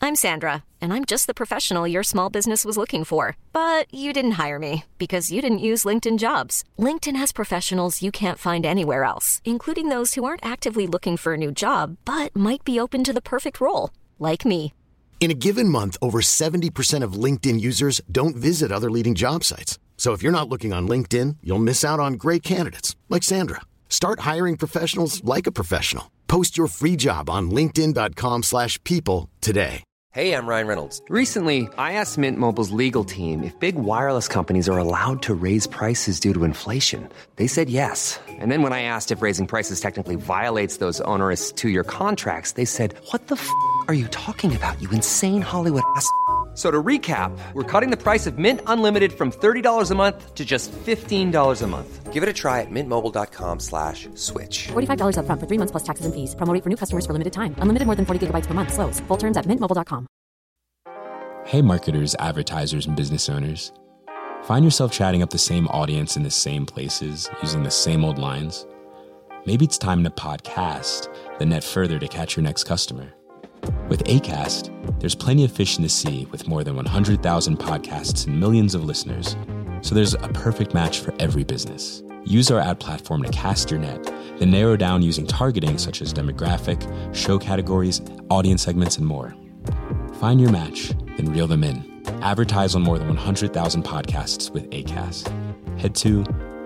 I'm Sandra, and I'm just the professional your small business was looking for. But you didn't hire me because you didn't use LinkedIn Jobs. LinkedIn has professionals you can't find anywhere else, including those who aren't actively looking for a new job, but might be open to the perfect role, like me. In a given month, over 70% of LinkedIn users don't visit other leading job sites. So if you're not looking on LinkedIn, you'll miss out on great candidates like Sandra. Start hiring professionals like a professional. Post your free job on linkedin.com/people today. Hey, I'm Ryan Reynolds. Recently, I asked Mint Mobile's legal team if big wireless companies are allowed to raise prices due to inflation. They said yes. And then when I asked if raising prices technically violates those onerous two-year contracts, they said, "What the f*** are you talking about, you insane Hollywood ass?" So to recap, we're cutting the price of Mint Unlimited from $30 a month to just $15 a month. Give it a try at mintmobile.com/switch. $45 up front for 3 months plus taxes and fees. Promo rate for new customers for limited time. Unlimited more than 40 gigabytes per month. Slows full terms at mintmobile.com. Hey marketers, advertisers, and business owners. Find yourself chatting up the same audience in the same places, using the same old lines? Maybe it's time to podcast, then net further to catch your next customer. With Acast, there's plenty of fish in the sea with more than 100,000 podcasts and millions of listeners. So there's a perfect match for every business. Use our ad platform to cast your net, then narrow down using targeting such as demographic, show categories, audience segments, and more. Find your match, then reel them in. Advertise on more than 100,000 podcasts with Acast. Head to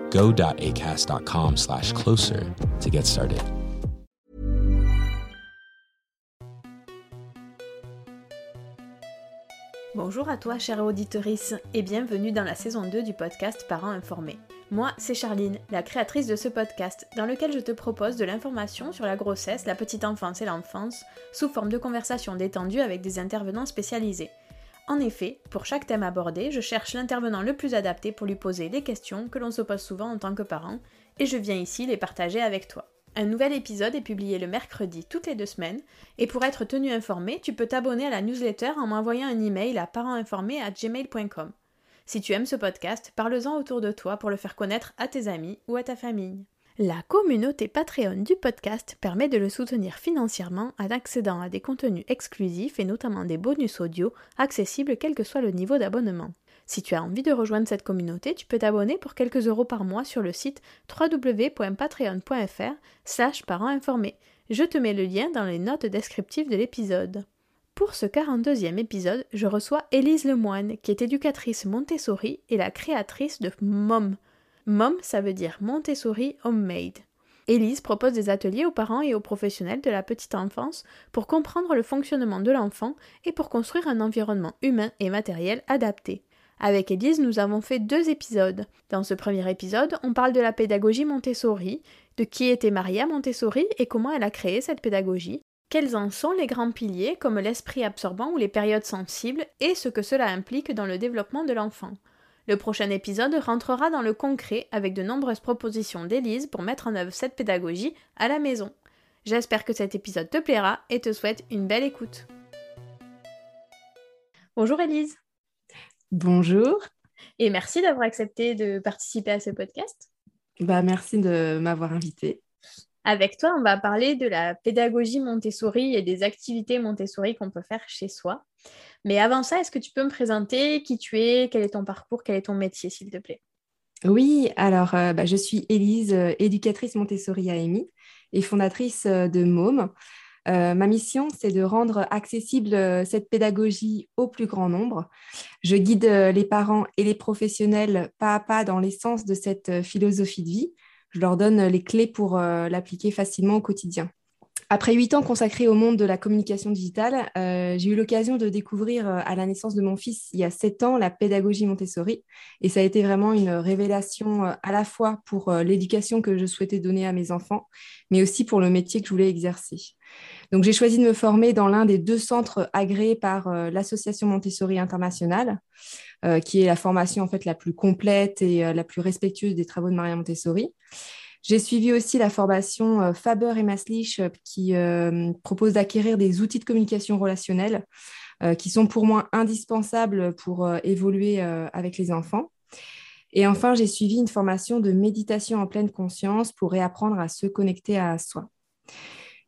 go.acast.com/closer to get started. Bonjour à toi, chère auditorice, et bienvenue dans la saison 2 du podcast Parents informés. Moi, c'est Charline, la créatrice de ce podcast, dans lequel je te propose de l'information sur la grossesse, la petite enfance et l'enfance, sous forme de conversations détendues avec des intervenants spécialisés. En effet, pour chaque thème abordé, je cherche l'intervenant le plus adapté pour lui poser les questions que l'on se pose souvent en tant que parent, et je viens ici les partager avec toi. Un nouvel épisode est publié le mercredi toutes les 2 semaines, et pour être tenu informé, tu peux t'abonner à la newsletter en m'envoyant un email à parentsinformés@gmail.com. Si tu aimes ce podcast, parle-en autour de toi pour le faire connaître à tes amis ou à ta famille. La communauté Patreon du podcast permet de le soutenir financièrement en accédant à des contenus exclusifs et notamment des bonus audio accessibles quel que soit le niveau d'abonnement. Si tu as envie de rejoindre cette communauté, tu peux t'abonner pour quelques euros par mois sur le site www.patreon.fr/parentsinformés. Je te mets le lien dans les notes descriptives de l'épisode. Pour ce 42e épisode, je reçois Élise Lemoine, qui est éducatrice Montessori et la créatrice de MOM. MOM, ça veut dire Montessori Homemade. Élise propose des ateliers aux parents et aux professionnels de la petite enfance pour comprendre le fonctionnement de l'enfant et pour construire un environnement humain et matériel adapté. Avec Élise, nous avons fait 2 épisodes. Dans ce premier épisode, on parle de la pédagogie Montessori, de qui était Maria Montessori et comment elle a créé cette pédagogie, quels en sont les grands piliers comme l'esprit absorbant ou les périodes sensibles et ce que cela implique dans le développement de l'enfant. Le prochain épisode rentrera dans le concret avec de nombreuses propositions d'Élise pour mettre en œuvre cette pédagogie à la maison. J'espère que cet épisode te plaira et te souhaite une belle écoute. Bonjour Élise. Bonjour. Et merci d'avoir accepté de participer à ce podcast. Merci de m'avoir invitée. Avec toi, on va parler de la pédagogie Montessori et des activités Montessori qu'on peut faire chez soi. Mais avant ça, est-ce que tu peux me présenter qui tu es, quel est ton parcours, quel est ton métier, s'il te plaît? Oui, alors je suis Élise, éducatrice Montessori à AMI et fondatrice de MOM. Ma mission, c'est de rendre accessible cette pédagogie au plus grand nombre. Je guide les parents et les professionnels pas à pas dans l'essence de cette philosophie de vie. Je leur donne les clés pour l'appliquer facilement au quotidien. Après 8 ans consacrés au monde de la communication digitale, j'ai eu l'occasion de découvrir à la naissance de mon fils, il y a 7 ans, la pédagogie Montessori. Et ça a été vraiment une révélation à la fois pour l'éducation que je souhaitais donner à mes enfants, mais aussi pour le métier que je voulais exercer. Donc, j'ai choisi de me former dans l'un des 2 centres agréés par l'Association Montessori Internationale, qui est la formation en fait la plus complète et la plus respectueuse des travaux de Maria Montessori. J'ai suivi aussi la formation Faber et Maslich qui propose d'acquérir des outils de communication relationnelle qui sont pour moi indispensables pour évoluer avec les enfants. Et enfin, j'ai suivi une formation de méditation en pleine conscience pour réapprendre à se connecter à soi.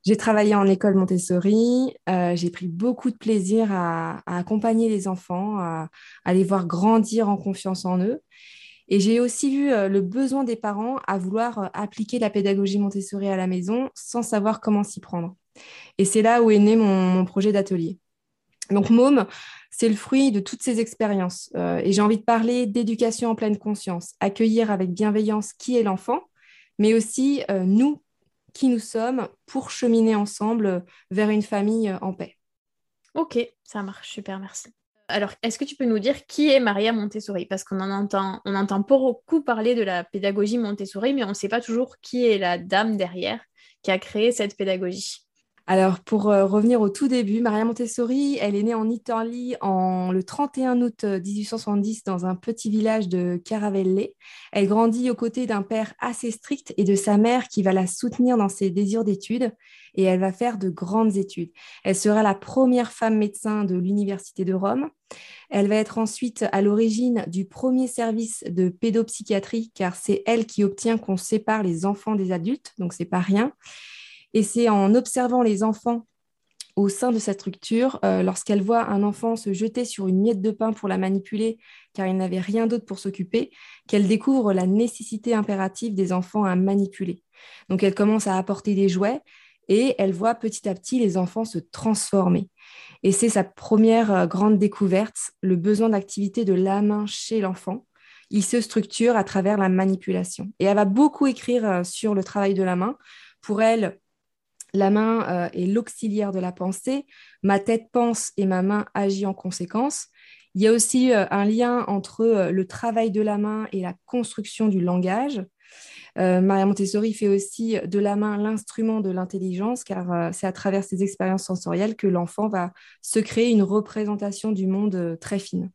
J'ai travaillé en école Montessori. J'ai pris beaucoup de plaisir à accompagner les enfants, à les voir grandir en confiance en eux. Et j'ai aussi vu le besoin des parents à vouloir appliquer la pédagogie Montessori à la maison sans savoir comment s'y prendre. Et c'est là où est né mon projet d'atelier. Donc, Môme, c'est le fruit de toutes ces expériences. Et j'ai envie de parler d'éducation en pleine conscience, accueillir avec bienveillance qui est l'enfant, mais aussi nous, qui nous sommes, pour cheminer ensemble vers une famille en paix. Ok, ça marche, super, merci. Alors, est-ce que tu peux nous dire qui est Maria Montessori? Parce qu'on entend beaucoup parler de la pédagogie Montessori, mais on ne sait pas toujours qui est la dame derrière qui a créé cette pédagogie. Alors, pour revenir au tout début, Maria Montessori, elle est née en Italie le 31 août 1870 dans un petit village de Caravelle. Elle grandit aux côtés d'un père assez strict et de sa mère qui va la soutenir dans ses désirs d'études et elle va faire de grandes études. Elle sera la première femme médecin de l'Université de Rome. Elle va être ensuite à l'origine du premier service de pédopsychiatrie car c'est elle qui obtient qu'on sépare les enfants des adultes, donc c'est pas rien. Et c'est en observant les enfants au sein de cette structure, lorsqu'elle voit un enfant se jeter sur une miette de pain pour la manipuler, car il n'avait rien d'autre pour s'occuper, qu'elle découvre la nécessité impérative des enfants à manipuler. Donc elle commence à apporter des jouets et elle voit petit à petit les enfants se transformer. Et c'est sa première grande découverte, le besoin d'activité de la main chez l'enfant. Il se structure à travers la manipulation. Et elle va beaucoup écrire sur le travail de la main. Pour elle, la main est l'auxiliaire de la pensée. Ma tête pense et ma main agit en conséquence. Il y a aussi un lien entre le travail de la main et la construction du langage. Maria Montessori fait aussi de la main l'instrument de l'intelligence, car c'est à travers ses expériences sensorielles que l'enfant va se créer une représentation du monde très fine.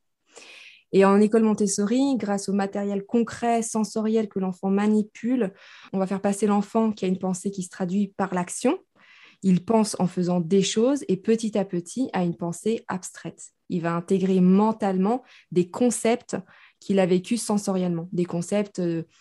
Et en école Montessori, grâce au matériel concret, sensoriel que l'enfant manipule, on va faire passer l'enfant qui a une pensée qui se traduit par l'action. Il pense en faisant des choses et petit à petit a une pensée abstraite. Il va intégrer mentalement des concepts qu'il a vécus sensoriellement, des concepts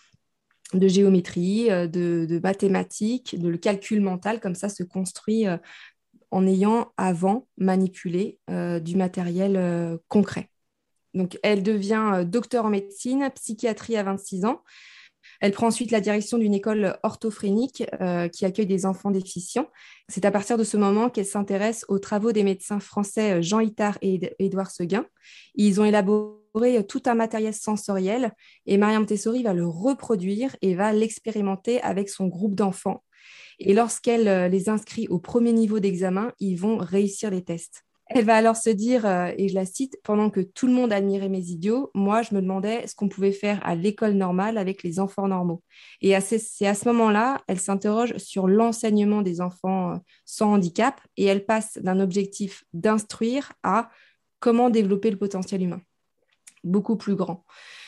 de géométrie, de mathématiques, de le calcul mental, comme ça se construit en ayant avant manipulé du matériel concret. Donc, elle devient docteur en médecine, psychiatrie à 26 ans. Elle prend ensuite la direction d'une école orthophrénique qui accueille des enfants déficients. C'est à partir de ce moment qu'elle s'intéresse aux travaux des médecins français Jean Itard et Édouard Seguin. Ils ont élaboré tout un matériel sensoriel et Maria Montessori va le reproduire et va l'expérimenter avec son groupe d'enfants. Et lorsqu'elle les inscrit au premier niveau d'examen, ils vont réussir les tests. Elle va alors se dire, et je la cite, « Pendant que tout le monde admirait mes idiots, moi, je me demandais ce qu'on pouvait faire à l'école normale avec les enfants normaux. » Et c'est à ce moment-là, elle s'interroge sur l'enseignement des enfants sans handicap et elle passe d'un objectif d'instruire à comment développer le potentiel humain, beaucoup plus grand.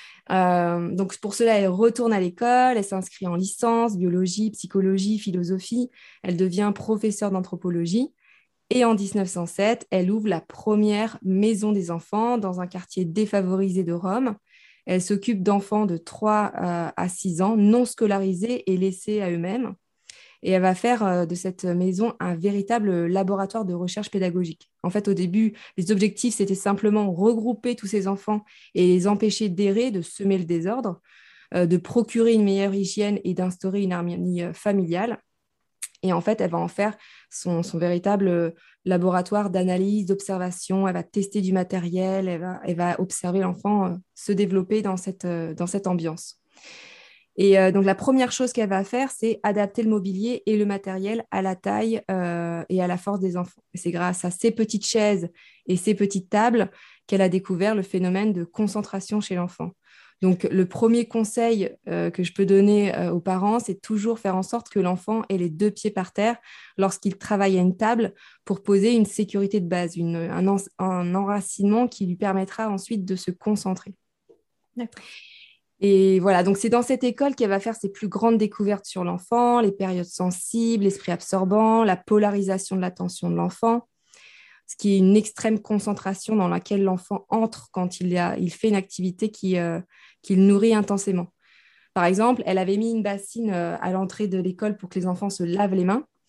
Donc pour cela, elle retourne à l'école, elle s'inscrit en licence, biologie, psychologie, philosophie, elle devient professeure d'anthropologie. Et en 1907, elle ouvre la première maison des enfants dans un quartier défavorisé de Rome. Elle s'occupe d'enfants de 3 à 6 ans, non scolarisés et laissés à eux-mêmes. Et elle va faire de cette maison un véritable laboratoire de recherche pédagogique. En fait, au début, les objectifs, c'était simplement regrouper tous ces enfants et les empêcher d'errer, de semer le désordre, de procurer une meilleure hygiène et d'instaurer une harmonie familiale. Et en fait, elle va en faire son véritable laboratoire d'analyse, d'observation. Elle va tester du matériel, elle va observer l'enfant se développer dans cette ambiance. Et donc, la première chose qu'elle va faire, c'est adapter le mobilier et le matériel à la taille et à la force des enfants. Et c'est grâce à ces petites chaises et ces petites tables qu'elle a découvert le phénomène de concentration chez l'enfant. Donc, le premier conseil que je peux donner aux parents, c'est toujours faire en sorte que l'enfant ait les 2 pieds par terre lorsqu'il travaille à une table pour poser une sécurité de base, un enracinement qui lui permettra ensuite de se concentrer. D'accord. Et voilà, donc c'est dans cette école qu'elle va faire ses plus grandes découvertes sur l'enfant, les périodes sensibles, l'esprit absorbant, la polarisation de l'attention de l'enfant, ce qui est une extrême concentration dans laquelle l'enfant entre quand il fait une activité qu'il nourrit intensément. Par exemple, elle avait mis une bassine à l'entrée de l'école pour que les enfants se lavent les mains.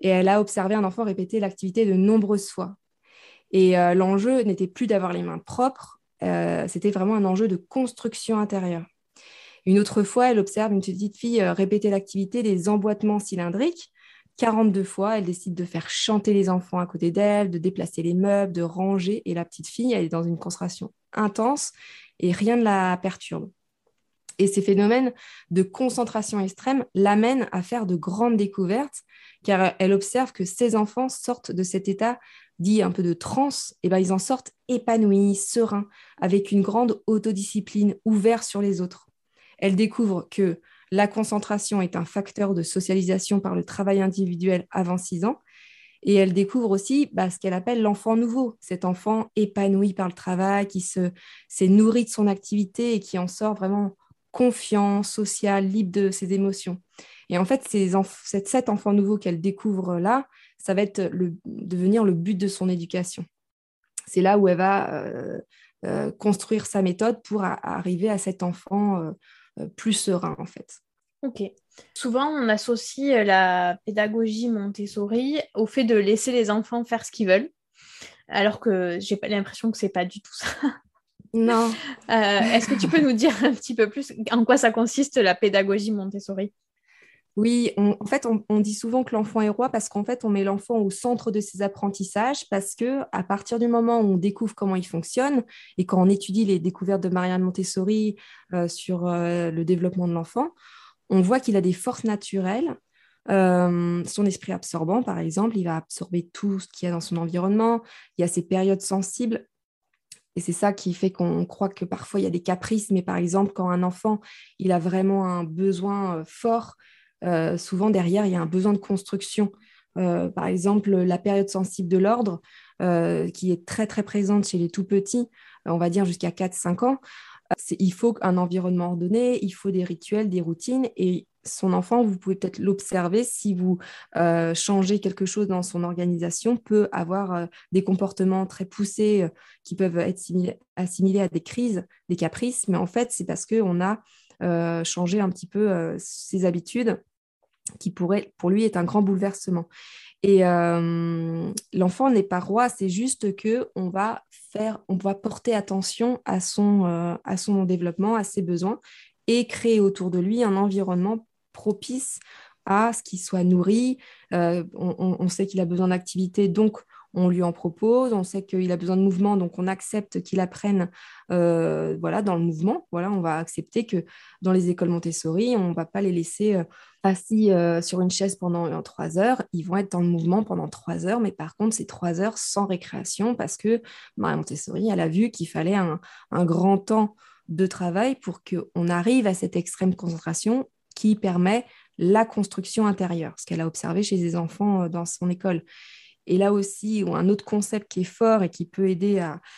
Et elle a observé un enfant répéter l'activité de nombreuses fois. Et l'enjeu n'était plus d'avoir les mains propres, c'était vraiment un enjeu de construction intérieure. Une autre fois, elle observe une petite fille répéter l'activité des emboîtements cylindriques. 42 fois, elle décide de faire chanter les enfants à côté d'elle, de déplacer les meubles, de ranger. Et la petite fille, elle est dans une concentration intense et rien ne la perturbe. Et ces phénomènes de concentration extrême l'amènent à faire de grandes découvertes, car elle observe que ces enfants sortent de cet état dit un peu de transe, et ben ils en sortent épanouis, sereins, avec une grande autodiscipline, ouverts sur les autres. Elle découvre que la concentration est un facteur de socialisation par le travail individuel avant 6 ans, et elle découvre aussi ce qu'elle appelle l'enfant nouveau, cet enfant épanoui par le travail, qui s'est nourri de son activité et qui en sort vraiment confiant, social, libre de ses émotions. Et en fait, cet enfant nouveau qu'elle découvre là, ça va être devenir le but de son éducation. C'est là où elle va construire sa méthode pour arriver à cet enfant plus serein, en fait. Ok. Souvent, on associe la pédagogie Montessori au fait de laisser les enfants faire ce qu'ils veulent, alors que j'ai pas l'impression que c'est pas du tout ça. Non. Est-ce que tu peux nous dire un petit peu plus en quoi ça consiste la pédagogie Montessori? Oui, en fait, on dit souvent que l'enfant est roi parce qu'en fait, on met l'enfant au centre de ses apprentissages parce que à partir du moment où on découvre comment il fonctionne et quand on étudie les découvertes de Marianne Montessori sur le développement de l'enfant, on voit qu'il a des forces naturelles. Son esprit absorbant, par exemple, il va absorber tout ce qu'il y a dans son environnement. Il y a ces périodes sensibles. Et c'est ça qui fait qu'on croit que parfois il y a des caprices. Mais par exemple, quand un enfant il a vraiment un besoin fort, souvent derrière, il y a un besoin de construction. Par exemple, la période sensible de l'ordre, qui est très, très présente chez les tout-petits, on va dire jusqu'à 4-5 ans, il faut un environnement ordonné, il faut des rituels, des routines. Et son enfant, vous pouvez peut-être l'observer, si vous changez quelque chose dans son organisation, peut avoir des comportements très poussés qui peuvent être assimilés à des crises, des caprices. Mais en fait, c'est parce qu'on a changé un petit peu ses habitudes, qui pourrait, pour lui, est un grand bouleversement. Et l'enfant n'est pas roi, c'est juste qu'on va porter attention à son développement, à ses besoins, et créer autour de lui un environnement propice à ce qu'il soit nourri. On sait qu'il a besoin d'activité, donc on lui en propose. On sait qu'il a besoin de mouvement, donc on accepte qu'il apprenne dans le mouvement. Voilà, on va accepter que dans les écoles Montessori, on ne va pas les laisser assis sur une chaise pendant 3 heures. Ils vont être dans le mouvement pendant 3 heures, mais par contre, c'est 3 heures sans récréation parce que Marie Montessori, elle a vu qu'il fallait un grand temps de travail pour qu'on arrive à cette extrême concentration qui permet la construction intérieure, ce qu'elle a observé chez les enfants dans son école. Et là aussi, un autre concept qui est fort et qui peut aider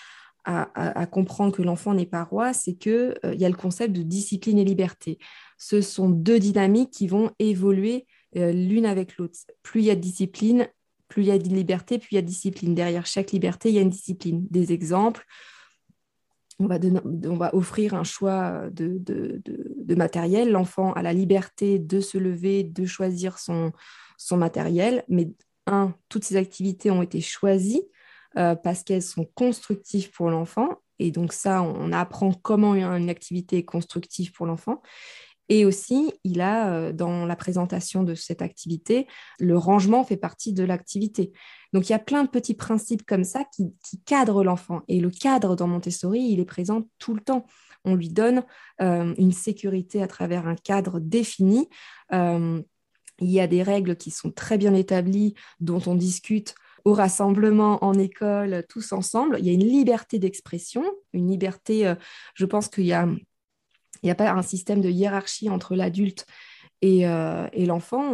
à comprendre que l'enfant n'est pas roi, c'est qu'il y a le concept de discipline et liberté. Ce sont deux dynamiques qui vont évoluer l'une avec l'autre. Plus il y a de discipline, plus il y a de liberté, plus il y a de discipline. Derrière chaque liberté, il y a une discipline. Des exemples, on va offrir un choix de matériel. L'enfant a la liberté de se lever, de choisir son matériel, mais toutes ces activités ont été choisies parce qu'elles sont constructives pour l'enfant. Et donc ça, on apprend comment une activité est constructive pour l'enfant. Et aussi, il a, dans la présentation de cette activité, le rangement fait partie de l'activité. Donc, il y a plein de petits principes comme ça qui cadrent l'enfant. Et le cadre dans Montessori, il est présent tout le temps. On lui donne une sécurité à travers un cadre défini. Il y a des règles qui sont très bien établies, dont on discute au rassemblement en école, tous ensemble. Il y a une liberté d'expression, une liberté, je pense qu'il y a... Il n'y a pas un système de hiérarchie entre l'adulte et l'enfant.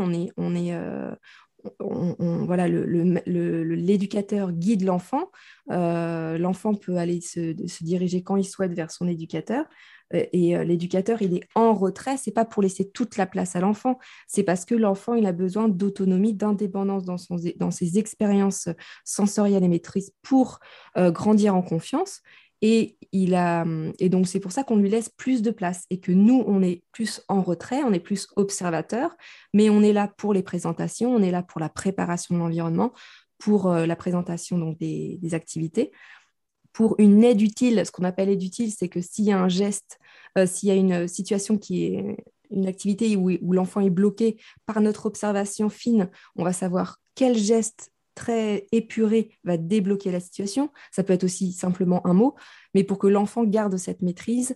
L'éducateur guide l'enfant. L'enfant peut aller se diriger quand il souhaite vers son éducateur. Et l'éducateur, il est en retrait. Ce n'est pas pour laisser toute la place à l'enfant. C'est parce que l'enfant, il a besoin d'autonomie, d'indépendance dans ses expériences sensorielles et maîtrises pour grandir en confiance. Et donc, c'est pour ça qu'on lui laisse plus de place et que nous, on est plus en retrait, on est plus observateur, mais on est là pour les présentations, on est là pour la préparation de l'environnement, pour la présentation donc, des activités. Pour une aide utile, ce qu'on appelle aide utile, c'est que s'il y a un geste, s'il y a une situation qui est une activité où l'enfant est bloqué par notre observation fine, on va savoir quel geste très épuré va débloquer la situation. Ça peut être aussi simplement un mot, mais pour que l'enfant garde cette maîtrise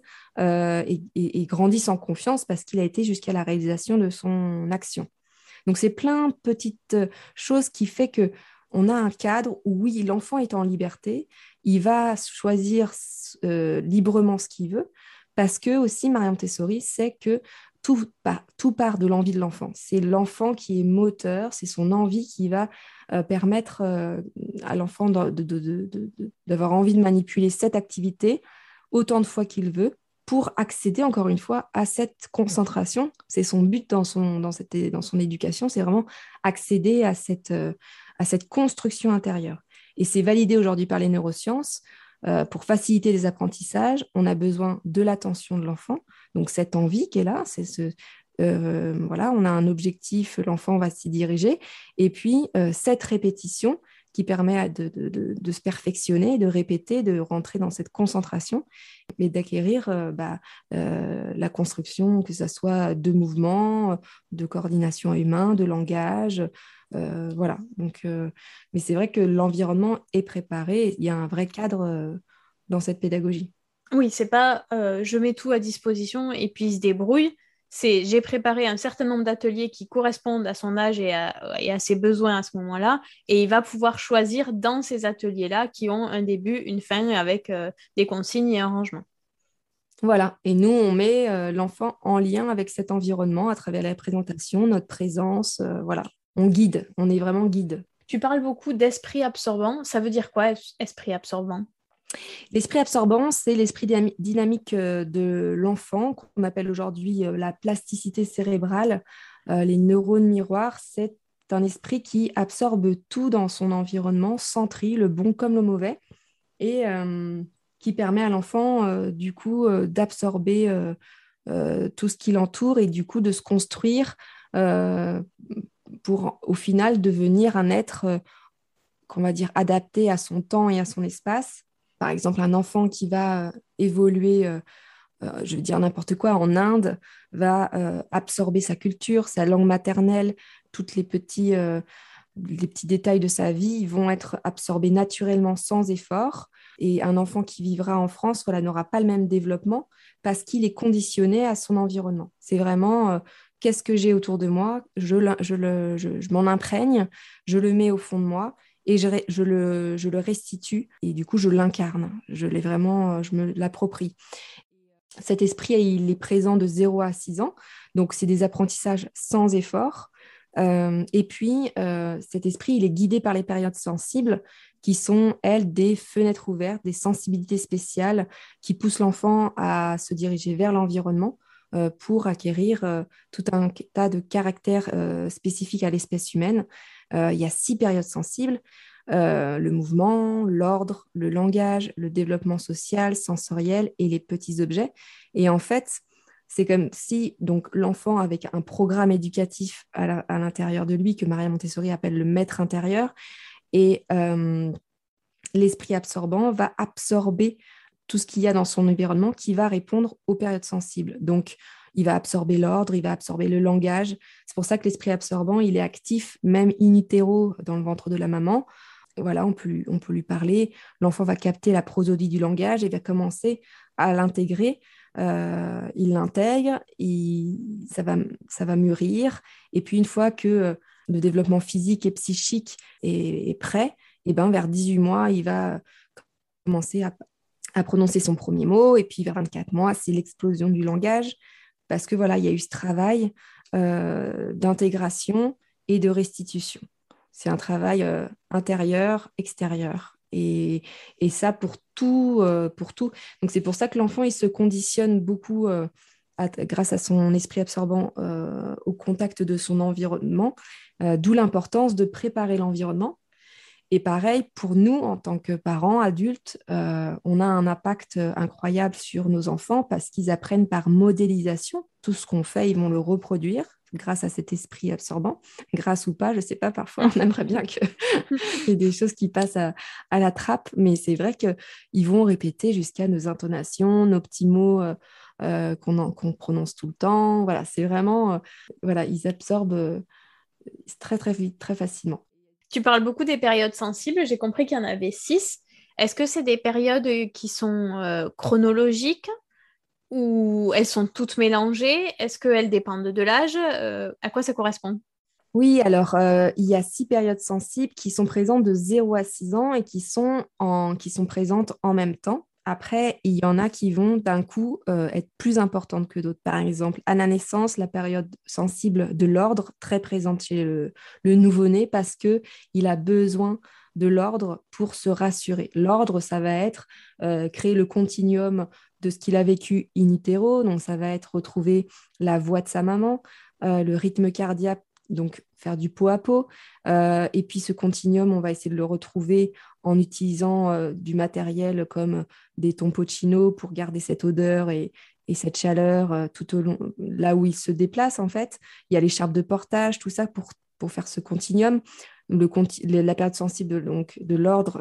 et grandisse en confiance parce qu'il a été jusqu'à la réalisation de son action. Donc, c'est plein de petites choses qui fait que on a un cadre où, oui, l'enfant est en liberté, il va choisir librement ce qu'il veut, parce que aussi, Maria Montessori sait que tout part de l'envie de l'enfant. C'est l'enfant qui est moteur, c'est son envie qui va permettre à l'enfant d'avoir envie de manipuler cette activité autant de fois qu'il veut pour accéder, encore une fois, à cette concentration. C'est son but dans son éducation, c'est vraiment accéder à cette construction intérieure. Et c'est validé aujourd'hui par les neurosciences. Pour faciliter les apprentissages, on a besoin de l'attention de l'enfant. Donc, cette envie qui est là, on a un objectif, l'enfant va s'y diriger. Et puis, cette répétition qui permet de se perfectionner, de répéter, de rentrer dans cette concentration et d'acquérir la construction, que ce soit de mouvements, de coordination humaine, de langage. Voilà. Donc, mais c'est vrai que l'environnement est préparé. Il y a un vrai cadre dans cette pédagogie. Oui, c'est pas je mets tout à disposition et puis il se débrouille. C'est j'ai préparé un certain nombre d'ateliers qui correspondent à son âge et à ses besoins à ce moment-là, et il va pouvoir choisir dans ces ateliers-là qui ont un début, une fin avec des consignes et un rangement. Voilà, et nous, on met l'enfant en lien avec cet environnement à travers la présentation, notre présence, voilà. On guide, on est vraiment guide. Tu parles beaucoup d'esprit absorbant. Ça veut dire quoi, esprit absorbant ? L'esprit absorbant, c'est l'esprit dynamique de l'enfant, qu'on appelle aujourd'hui la plasticité cérébrale. Les neurones miroirs, c'est un esprit qui absorbe tout dans son environnement, sans tri, le bon comme le mauvais, et qui permet à l'enfant, du coup, d'absorber tout ce qui l'entoure et du coup de se construire pour, au final, devenir un être, qu'on va dire, adapté à son temps et à son espace. Par exemple, un enfant qui va évoluer, je veux dire n'importe quoi, en Inde, va absorber sa culture, sa langue maternelle, tous les petits détails de sa vie vont être absorbés naturellement sans effort. Et un enfant qui vivra en France, voilà, n'aura pas le même développement parce qu'il est conditionné à son environnement. C'est vraiment qu'est-ce que j'ai autour de moi, je m'en imprègne, je le mets au fond de moi. Et je le restitue et du coup, je l'incarne. Je me l'approprie. Cet esprit, il est présent de 0 à 6 ans. Donc, c'est des apprentissages sans effort. Et puis, cet esprit, il est guidé par les périodes sensibles qui sont, elles, des fenêtres ouvertes, des sensibilités spéciales qui poussent l'enfant à se diriger vers l'environnement pour acquérir tout un tas de caractères spécifiques à l'espèce humaine. Il y a 6 périodes sensibles, le mouvement, l'ordre, le langage, le développement social, sensoriel et les petits objets. Et en fait, c'est comme si donc, l'enfant, avec un programme éducatif à l'intérieur de lui, que Maria Montessori appelle le maître intérieur, et l'esprit absorbant va absorber tout ce qu'il y a dans son environnement qui va répondre aux périodes sensibles. Donc, il va absorber l'ordre, il va absorber le langage. C'est pour ça que l'esprit absorbant, il est actif, même in utero, dans le ventre de la maman. Voilà, on peut lui parler. L'enfant va capter la prosodie du langage et va commencer à l'intégrer. Il l'intègre, ça va mûrir. Et puis, une fois que le développement physique et psychique est prêt, et ben, vers 18 mois, il va commencer à prononcer son premier mot. Et puis, vers 24 mois, c'est l'explosion du langage. Parce que voilà, il y a eu ce travail d'intégration et de restitution. C'est un travail intérieur, extérieur. Et ça pour tout. Donc, c'est pour ça que l'enfant, il se conditionne beaucoup grâce à son esprit absorbant au contact de son environnement, d'où l'importance de préparer l'environnement. Et pareil, pour nous, en tant que parents, adultes, on a un impact incroyable sur nos enfants parce qu'ils apprennent par modélisation. Tout ce qu'on fait, ils vont le reproduire grâce à cet esprit absorbant. Grâce ou pas, je ne sais pas, parfois, on aimerait bien qu'il y ait des choses qui passent à la trappe, mais c'est vrai qu'ils vont répéter jusqu'à nos intonations, nos petits mots qu'on prononce tout le temps. Voilà, c'est vraiment... voilà, ils absorbent très, très vite, très facilement. Tu parles beaucoup des périodes sensibles, j'ai compris qu'il y en avait 6. Est-ce que c'est des périodes qui sont chronologiques ou elles sont toutes mélangées? Est-ce qu'elles dépendent de l'âge? À quoi ça correspond? Oui, alors il y a 6 périodes sensibles qui sont présentes de 0 à 6 ans et qui sont présentes en même temps. Après, il y en a qui vont d'un coup être plus importantes que d'autres. Par exemple, à la naissance, la période sensible de l'ordre, très présente chez le nouveau-né parce qu'il a besoin de l'ordre pour se rassurer. L'ordre, ça va être créer le continuum de ce qu'il a vécu in utero, donc ça va être retrouver la voix de sa maman, le rythme cardiaque, donc faire du pot à pot. Et puis ce continuum, on va essayer de le retrouver en utilisant du matériel comme des tompochino pour garder cette odeur et cette chaleur tout au long, là où il se déplace en fait. Il y a l'écharpe de portage, tout ça pour faire ce continuum. La période sensible de l'ordre,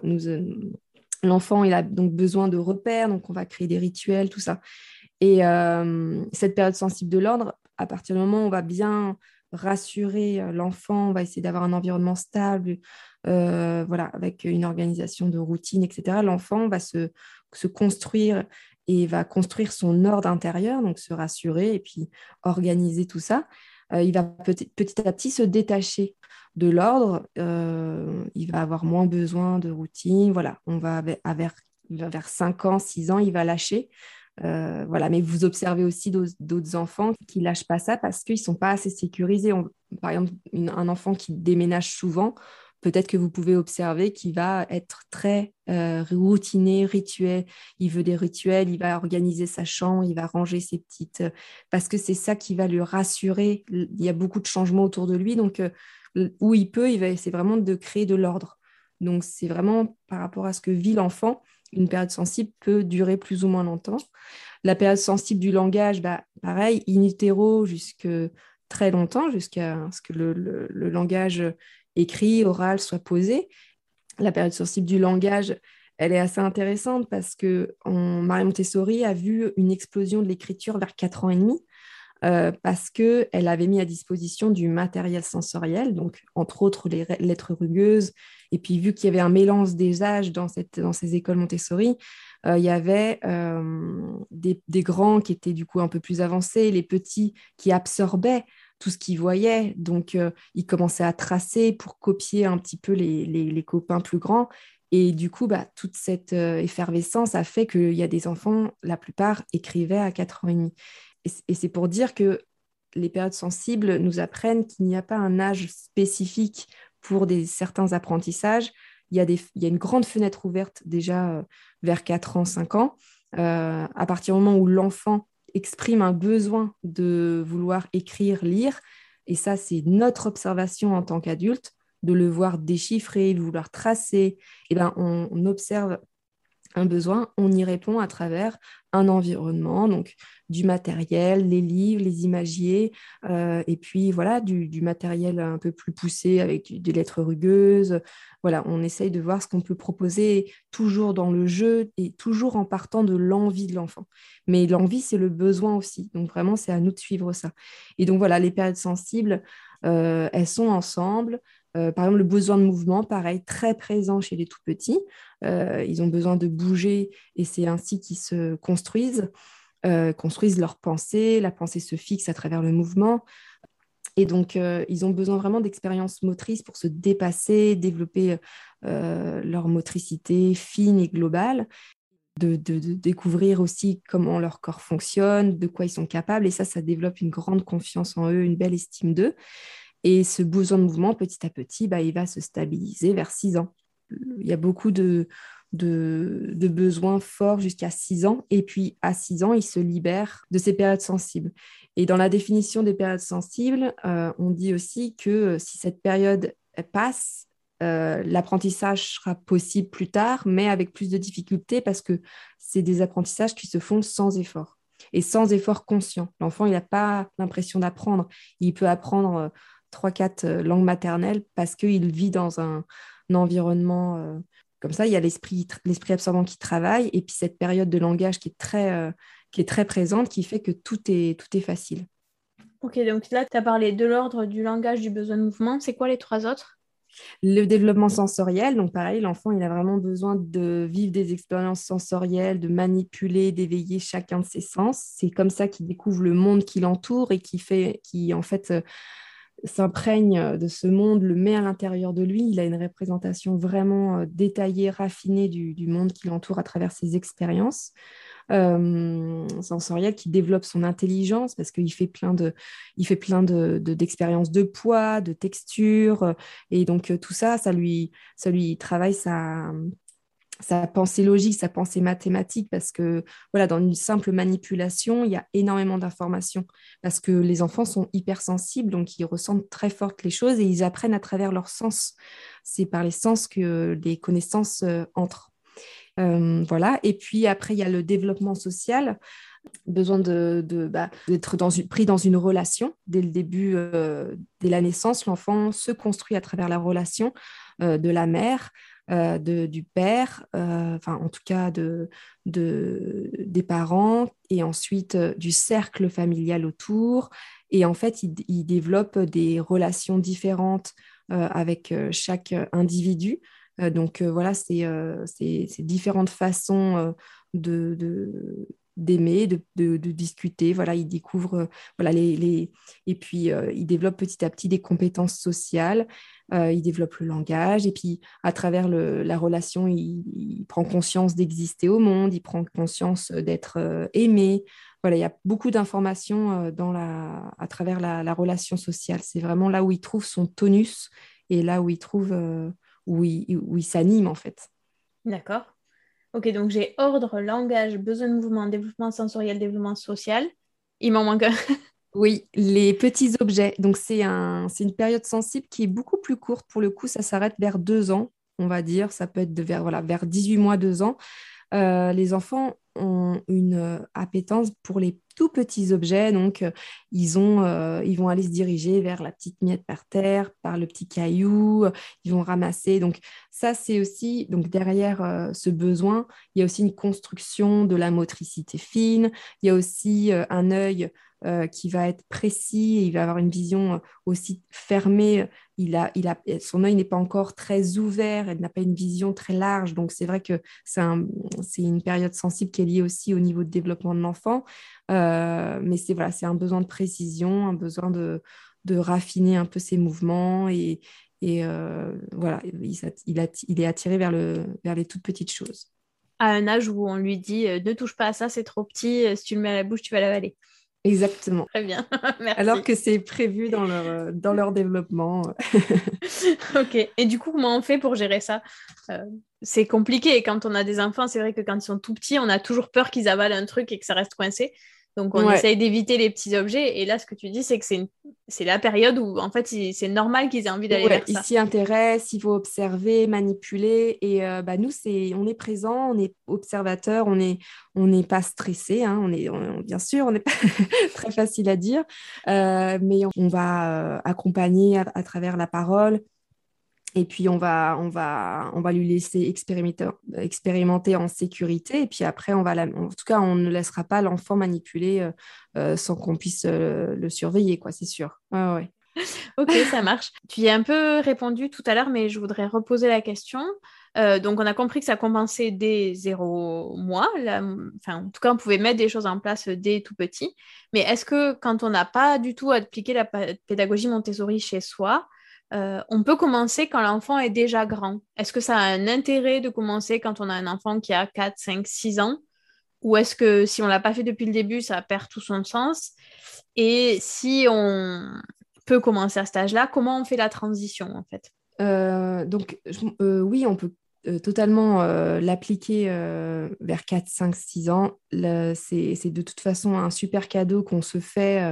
l'enfant il a donc besoin de repères, donc on va créer des rituels, tout ça. Et cette période sensible de l'ordre, à partir du moment où on va bien rassurer l'enfant, on va essayer d'avoir un environnement stable, voilà, avec une organisation de routine, etc. L'enfant va se construire et va construire son ordre intérieur, donc se rassurer et puis organiser tout ça. Il va petit à petit se détacher de l'ordre, il va avoir moins besoin de routine, voilà, on va vers 5 ans, 6 ans, il va lâcher. Voilà, mais vous observez aussi d'autres enfants qui ne lâchent pas ça parce qu'ils ne sont pas assez sécurisés. Par exemple, un enfant qui déménage souvent, peut-être que vous pouvez observer qu'il va être très routiné, rituel. Il veut des rituels, il va organiser sa chambre, il va ranger ses petites... parce que c'est ça qui va le rassurer. Il y a beaucoup de changements autour de lui, donc où il peut, il va essayer vraiment de créer de l'ordre. Donc, c'est vraiment par rapport à ce que vit l'enfant. Une période sensible peut durer plus ou moins longtemps. La période sensible du langage, pareil, in utero jusque très longtemps, jusqu'à ce que le langage écrit, oral soit posé. La période sensible du langage, elle est assez intéressante parce que Maria Montessori a vu une explosion de l'écriture vers 4 ans et demi. Parce qu'elle avait mis à disposition du matériel sensoriel, donc entre autres les lettres rugueuses. Et puis, vu qu'il y avait un mélange des âges dans ces écoles Montessori, il y avait des grands qui étaient du coup un peu plus avancés, les petits qui absorbaient tout ce qu'ils voyaient. Donc, ils commençaient à tracer pour copier un petit peu les copains plus grands. Et du coup, toute cette effervescence a fait qu'il y a des enfants, la plupart écrivaient à 4 ans et demi. Et c'est pour dire que les périodes sensibles nous apprennent qu'il n'y a pas un âge spécifique pour certains apprentissages. Il y a une grande fenêtre ouverte déjà vers 4 ans, 5 ans. À partir du moment où l'enfant exprime un besoin de vouloir écrire, lire, et ça, c'est notre observation en tant qu'adulte, de le voir déchiffrer, de vouloir tracer, et on observe un besoin, on y répond à travers un environnement, donc du matériel, les livres, les imagiers, et puis voilà, du matériel un peu plus poussé avec des lettres rugueuses. Voilà, on essaye de voir ce qu'on peut proposer toujours dans le jeu et toujours en partant de l'envie de l'enfant. Mais l'envie, c'est le besoin aussi. Donc vraiment, c'est à nous de suivre ça. Et donc voilà, les périodes sensibles, elles sont ensemble. Par exemple, le besoin de mouvement, pareil, très présent chez les tout-petits. Ils ont besoin de bouger et c'est ainsi qu'ils se construisent leur pensée. La pensée se fixe à travers le mouvement. Et donc, ils ont besoin vraiment d'expériences motrices pour se dépasser, développer leur motricité fine et globale, de découvrir aussi comment leur corps fonctionne, de quoi ils sont capables. Et ça développe une grande confiance en eux, une belle estime d'eux. Et ce besoin de mouvement, petit à petit, il va se stabiliser vers 6 ans. Il y a beaucoup de besoins forts jusqu'à 6 ans. Et puis, à 6 ans, ils se libèrent de ces périodes sensibles. Et dans la définition des périodes sensibles, on dit aussi que si cette période passe, l'apprentissage sera possible plus tard, mais avec plus de difficultés parce que c'est des apprentissages qui se font sans effort et sans effort conscient. L'enfant, il n'a pas l'impression d'apprendre. Il peut apprendre 3-4 langues maternelles parce qu'il vit dans un environnement comme ça. Il y a l'esprit absorbant qui travaille et puis cette période de langage qui est très présente, qui fait que tout est facile. Ok, donc là, tu as parlé de l'ordre, du langage, du besoin de mouvement. C'est quoi les 3 autres? Le développement sensoriel, donc pareil, l'enfant, il a vraiment besoin de vivre des expériences sensorielles, de manipuler, d'éveiller chacun de ses sens. C'est comme ça qu'il découvre le monde qui l'entoure et qui en fait s'imprègne de ce monde, le met à l'intérieur de lui. Il a une représentation vraiment détaillée, raffinée du monde qui l'entoure à travers ses expériences sensorielles, qui développe son intelligence parce qu'il fait plein d'expériences de poids, de texture, et donc tout ça, ça lui travaille sa pensée logique, sa pensée mathématique, parce que voilà, dans une simple manipulation, il y a énormément d'informations, parce que les enfants sont hypersensibles, donc ils ressentent très fort les choses et ils apprennent à travers leurs sens. C'est par les sens que les connaissances entrent. Voilà. Et puis après, il y a le développement social, besoin d'être pris dans une relation. Dès le début, dès la naissance, l'enfant se construit à travers la relation de la mère, du père, enfin en tout cas des parents, et ensuite du cercle familial autour. Et en fait, il développe des relations différentes avec chaque individu. Voilà, c'est différentes façons d'aimer, de discuter. Voilà, il découvre voilà, et puis il développe petit à petit des compétences sociales, il développe le langage, et puis à travers la relation, il prend conscience d'exister au monde, il prend conscience d'être aimé. Voilà, il y a beaucoup d'informations à travers la relation sociale. C'est vraiment là où il trouve son tonus et là où il trouve... où il s'anime en fait. D'accord. Ok, donc j'ai ordre, langage, besoin de mouvement, développement sensoriel, développement social. Il m'en manque un. Oui, les petits objets. Donc c'est une période sensible qui est beaucoup plus courte. Pour le coup, ça s'arrête vers 2 ans, on va dire. Ça peut être vers 18 mois, 2 ans. Les enfants ont une appétence pour les tout petits objets, donc ils vont aller se diriger vers la petite miette par terre, par le petit caillou, ils vont ramasser. Donc ça, c'est aussi, donc derrière ce besoin, il y a aussi une construction de la motricité fine, il y a aussi un œil qui va être précis, et il va avoir une vision aussi fermée. Son œil n'est pas encore très ouvert, il n'a pas une vision très large, donc c'est vrai que c'est une période sensible qui est liée aussi au niveau de développement de l'enfant, mais c'est un besoin de précision, un besoin de raffiner un peu ses mouvements, et voilà, il est attiré vers les toutes petites choses. À un âge où on lui dit ne touche pas à ça, c'est trop petit, si tu le mets à la bouche, tu vas l'avaler. Exactement. Très bien, merci. Alors que c'est prévu dans leur développement. Ok, et du coup, comment on fait pour gérer ça? C'est compliqué. Quand on a des enfants, c'est vrai que quand ils sont tout petits, on a toujours peur qu'ils avalent un truc et que ça reste coincé. Donc, on essaye d'éviter les petits objets. Et là, ce que tu dis, c'est que c'est la période où, en fait, c'est normal qu'ils aient envie d'aller vers ça. Ils s'y intéressent, il faut observer, manipuler. Et nous, on est présent, on est observateur, on n'est pas stressé. Hein, bien sûr, on n'est pas très facile à dire. Mais on va accompagner à travers la parole. Et puis, on va lui laisser expérimenter en sécurité. Et puis après, en tout cas, on ne laissera pas l'enfant manipuler sans qu'on puisse le surveiller, quoi, c'est sûr. Ouais. Ok, ça marche. Tu y as un peu répondu tout à l'heure, mais je voudrais reposer la question. Donc, on a compris que ça commençait dès 0 mois. En tout cas, on pouvait mettre des choses en place dès tout petit. Mais est-ce que quand on n'a pas du tout appliqué la pédagogie Montessori chez soi, on peut commencer quand l'enfant est déjà grand? Est-ce que ça a un intérêt de commencer quand on a un enfant qui a 4, 5, 6 ans? Ou est-ce que si on ne l'a pas fait depuis le début, ça perd tout son sens? Et si on peut commencer à cet âge-là, comment on fait la transition en fait? Oui, on peut totalement l'appliquer vers 4, 5, 6 ans. C'est de toute façon un super cadeau qu'on se fait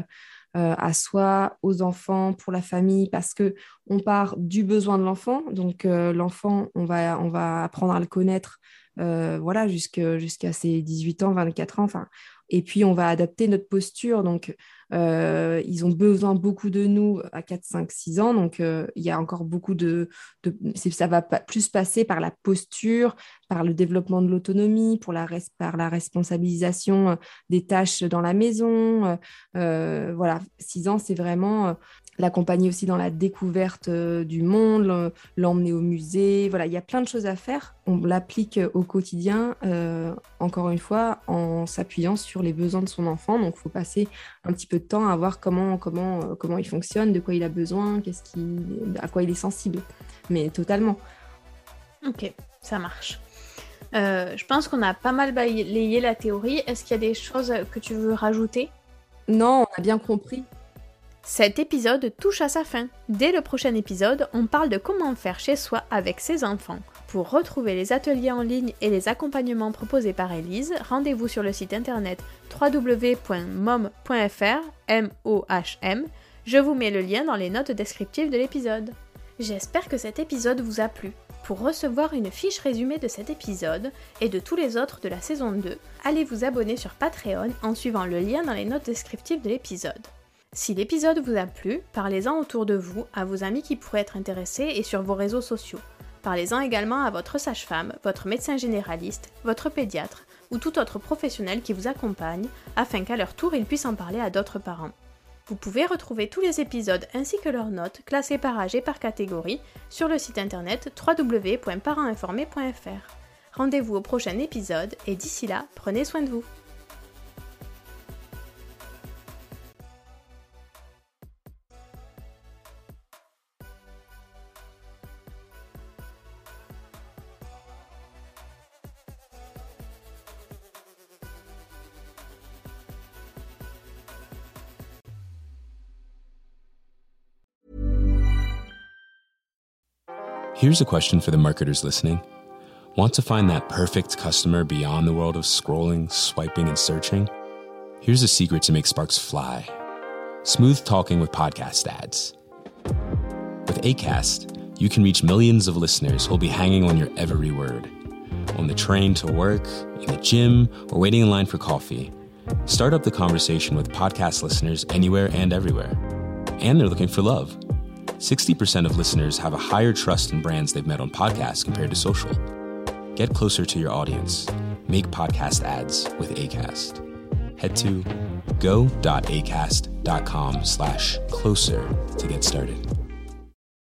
à soi, aux enfants, pour la famille, parce qu'on part du besoin de l'enfant. Donc, l'enfant, on va apprendre à le connaître voilà, jusqu'à ses 18 ans, 24 ans. Et puis, on va adapter notre posture. Donc, ils ont besoin beaucoup de nous à 4, 5, 6 ans. Donc, il y a encore beaucoup ça va plus passer par la posture, par le développement de l'autonomie, par la responsabilisation des tâches dans la maison. Voilà, 6 ans, c'est vraiment l'accompagner aussi dans la découverte du monde, l'emmener au musée. Voilà, il y a plein de choses à faire. On l'applique au quotidien, encore une fois, en s'appuyant sur les besoins de son enfant. Donc, il faut passer un petit peu de temps à voir comment il fonctionne, de quoi il a besoin, à quoi il est sensible. Mais totalement. Ok, ça marche. Je pense qu'on a pas mal balayé la théorie. Est-ce qu'il y a des choses que tu veux rajouter ? Non, on a bien compris. Cet épisode touche à sa fin. Dès le prochain épisode, on parle de comment faire chez soi avec ses enfants. Pour retrouver les ateliers en ligne et les accompagnements proposés par Élise, rendez-vous sur le site internet www.mohm.fr, M-O-H-M. Je vous mets le lien dans les notes descriptives de l'épisode. J'espère que cet épisode vous a plu. Pour recevoir une fiche résumée de cet épisode et de tous les autres de la saison 2, allez vous abonner sur Patreon en suivant le lien dans les notes descriptives de l'épisode. Si l'épisode vous a plu, parlez-en autour de vous, à vos amis qui pourraient être intéressés et sur vos réseaux sociaux. Parlez-en également à votre sage-femme, votre médecin généraliste, votre pédiatre ou tout autre professionnel qui vous accompagne afin qu'à leur tour ils puissent en parler à d'autres parents. Vous pouvez retrouver tous les épisodes ainsi que leurs notes classées par âge et par catégorie sur le site internet www.parentinformé.fr. Rendez-vous au prochain épisode et d'ici là, prenez soin de vous. Here's a question for the marketers listening. Want to find that perfect customer beyond the world of scrolling, swiping, and searching? Here's a secret to make sparks fly. Smooth talking with podcast ads. With Acast, you can reach millions of listeners who'll be hanging on your every word. On the train to work, in the gym, or waiting in line for coffee. Start up the conversation with podcast listeners anywhere and everywhere. And they're looking for love. 60% of listeners have a higher trust in brands they've met on podcasts compared to social. Get closer to your audience. Make podcast ads with Acast. Head to go.acast.com/closer to get started.